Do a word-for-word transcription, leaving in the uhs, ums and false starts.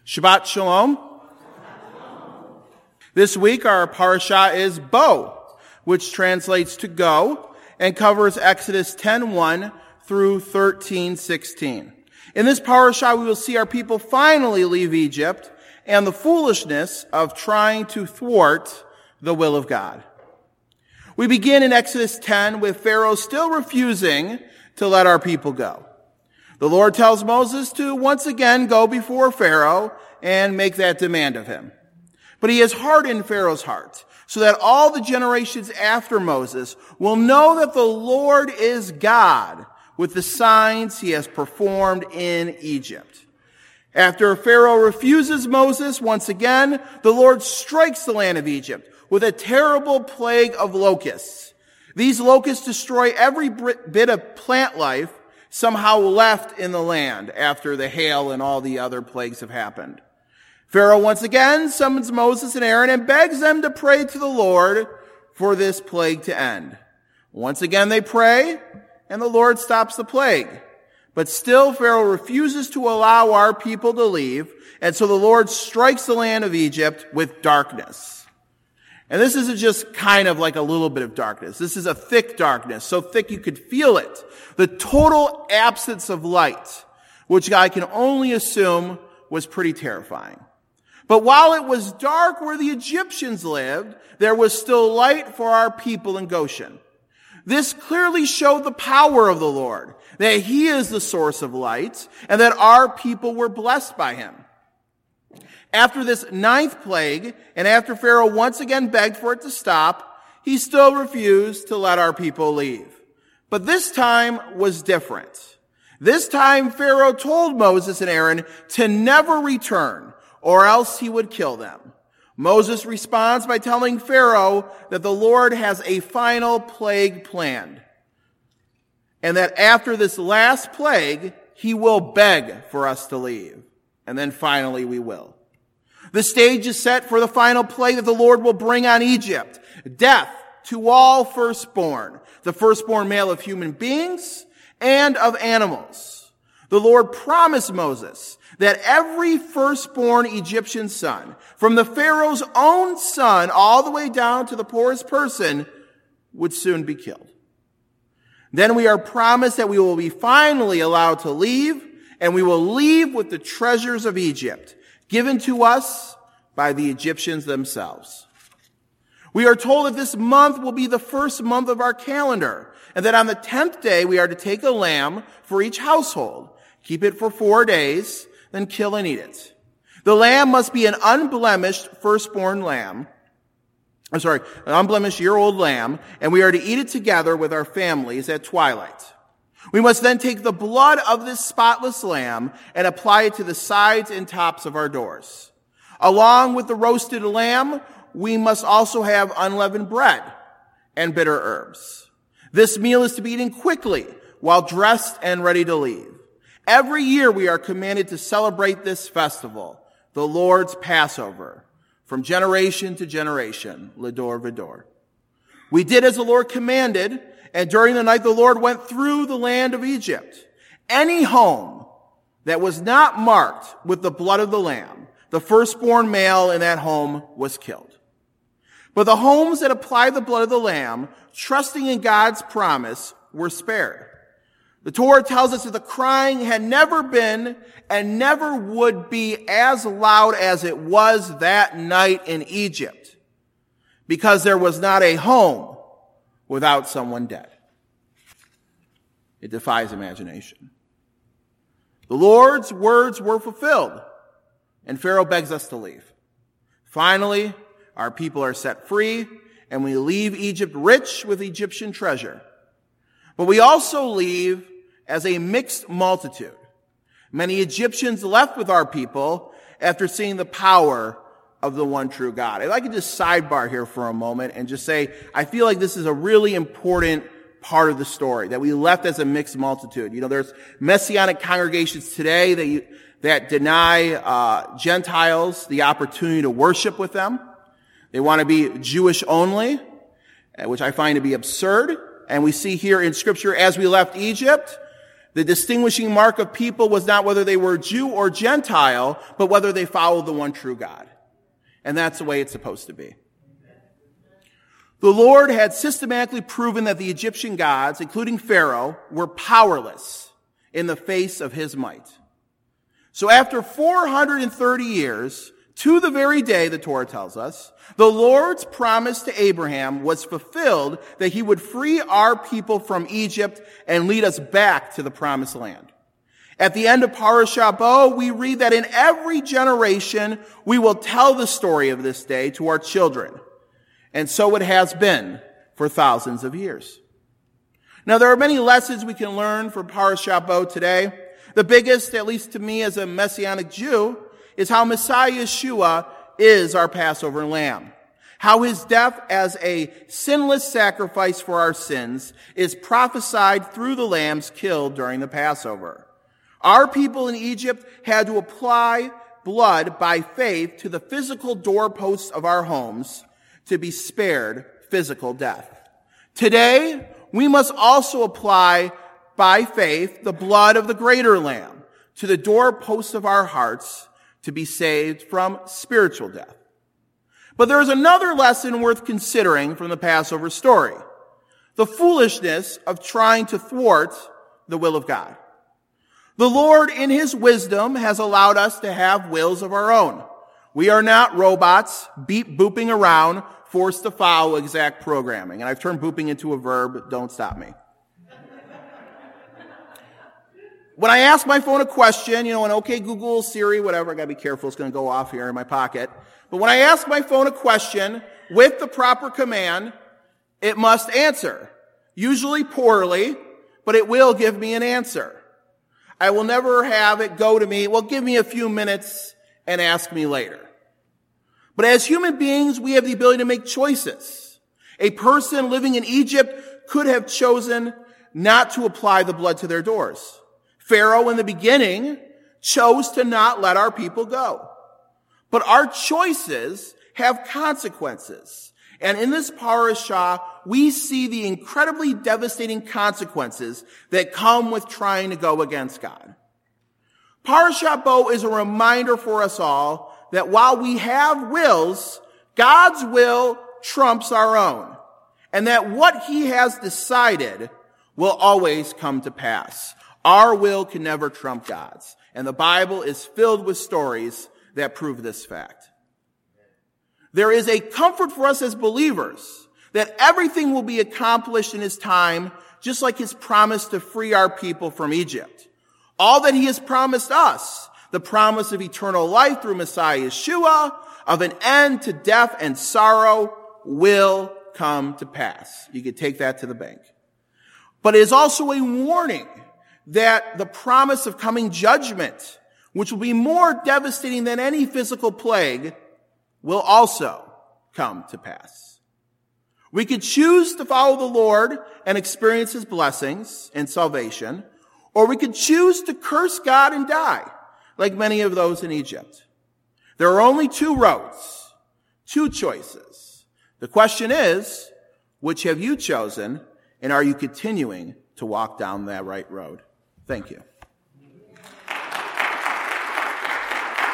Shabbat Shalom. This week our parashah is Bo, which translates to go and covers Exodus ten one through thirteen sixteen. In this parashah we will see our people finally leave Egypt and the foolishness of trying to thwart the will of God. We begin in Exodus ten with Pharaoh still refusing to let our people go. The Lord tells Moses to once again go before Pharaoh and make that demand of him. But he has hardened Pharaoh's heart so that all the generations after Moses will know that the Lord is God with the signs he has performed in Egypt. After Pharaoh refuses Moses once again, the Lord strikes the land of Egypt with a terrible plague of locusts. These locusts destroy every bit of plant life somehow left in the land after the hail and all the other plagues have happened. Pharaoh once again summons Moses and Aaron and begs them to pray to the Lord for this plague to end. Once again they pray, and the Lord stops the plague. But still Pharaoh refuses to allow our people to leave, and so the Lord strikes the land of Egypt with darkness. And this isn't just kind of like a little bit of darkness. This is a thick darkness, so thick you could feel it. The total absence of light, which I can only assume was pretty terrifying. But while it was dark where the Egyptians lived, there was still light for our people in Goshen. This clearly showed the power of the Lord, that he is the source of light, and that our people were blessed by him. After this ninth plague, and after Pharaoh once again begged for it to stop, he still refused to let our people leave. But this time was different. This time Pharaoh told Moses and Aaron to never return, or else he would kill them. Moses responds by telling Pharaoh that the Lord has a final plague planned, and that after this last plague, he will beg for us to leave. And then finally we will. The stage is set for the final plague that the Lord will bring on Egypt. Death to all firstborn, the firstborn male of human beings and of animals. The Lord promised Moses that every firstborn Egyptian son, from the Pharaoh's own son all the way down to the poorest person, would soon be killed. Then we are promised that we will be finally allowed to leave, and we will leave with the treasures of Egypt, given to us by the Egyptians themselves. We are told that this month will be the first month of our calendar, and that on the tenth day we are to take a lamb for each household, keep it for four days, then kill and eat it. The lamb must be an unblemished firstborn lamb, I'm sorry, an unblemished year-old lamb, and we are to eat it together with our families at twilight. We must then take the blood of this spotless lamb and apply it to the sides and tops of our doors. Along with the roasted lamb, we must also have unleavened bread and bitter herbs. This meal is to be eaten quickly while dressed and ready to leave. Every year we are commanded to celebrate this festival, the Lord's Passover, from generation to generation, L'dor V'dor. We did as the Lord commanded, and during the night the Lord went through the land of Egypt. Any home that was not marked with the blood of the lamb, the firstborn male in that home was killed. But the homes that applied the blood of the lamb, trusting in God's promise, were spared. The Torah tells us that the crying had never been and never would be as loud as it was that night in Egypt, because there was not a home without someone dead. It defies imagination. The Lord's words were fulfilled, and Pharaoh begs us to leave. Finally, our people are set free, and we leave Egypt rich with Egyptian treasure. But we also leave as a mixed multitude. Many Egyptians left with our people after seeing the power of the one true God. If I could just sidebar here for a moment and just say, I feel like this is a really important part of the story, that we left as a mixed multitude. You know, there's Messianic congregations today that, you, that deny uh, Gentiles the opportunity to worship with them. They want to be Jewish only, which I find to be absurd. And we see here in Scripture, as we left Egypt, The distinguishing mark of people was not whether they were Jew or Gentile, but whether they followed the one true God. And that's the way it's supposed to be. The Lord had systematically proven that the Egyptian gods, including Pharaoh, were powerless in the face of his might. So after four hundred thirty years, to the very day, the Torah tells us, the Lord's promise to Abraham was fulfilled that he would free our people from Egypt and lead us back to the promised land. At the end of Parashat Bo, we read that in every generation, we will tell the story of this day to our children. And so it has been for thousands of years. Now, there are many lessons we can learn from Parashat Bo today. The biggest, at least to me as a Messianic Jew, is how Messiah Yeshua is our Passover lamb. How his death as a sinless sacrifice for our sins is prophesied through the lambs killed during the Passover. Our people in Egypt had to apply blood by faith to the physical doorposts of our homes to be spared physical death. Today, we must also apply by faith the blood of the greater lamb to the doorposts of our hearts to be saved from spiritual death. But there is another lesson worth considering from the Passover story: the foolishness of trying to thwart the will of God. The Lord, in his wisdom, has allowed us to have wills of our own. We are not robots beep booping around, forced to follow exact programming. And I've turned booping into a verb. Don't stop me. When I ask my phone a question, you know, an okay Google, Siri, whatever, I gotta be careful, it's gonna go off here in my pocket. But when I ask my phone a question with the proper command, it must answer. Usually poorly, but it will give me an answer. I will never have it go to me, well, give me a few minutes and ask me later. But as human beings, we have the ability to make choices. A person living in Egypt could have chosen not to apply the blood to their doors. Pharaoh in the beginning chose to not let our people go. But our choices have consequences. And in this parashah, we see the incredibly devastating consequences that come with trying to go against God. Parashat Bo is a reminder for us all that while we have wills, God's will trumps our own, and that what he has decided will always come to pass. Our will can never trump God's, and the Bible is filled with stories that prove this fact. There is a comfort for us as believers that everything will be accomplished in his time, just like his promise to free our people from Egypt. All that he has promised us, the promise of eternal life through Messiah Yeshua, of an end to death and sorrow, will come to pass. You can take that to the bank. But it is also a warning that the promise of coming judgment, which will be more devastating than any physical plague, will also come to pass. We could choose to follow the Lord and experience his blessings and salvation, or we could choose to curse God and die, like many of those in Egypt. There are only two roads, two choices. The question is, which have you chosen, and are you continuing to walk down that right road? Thank you.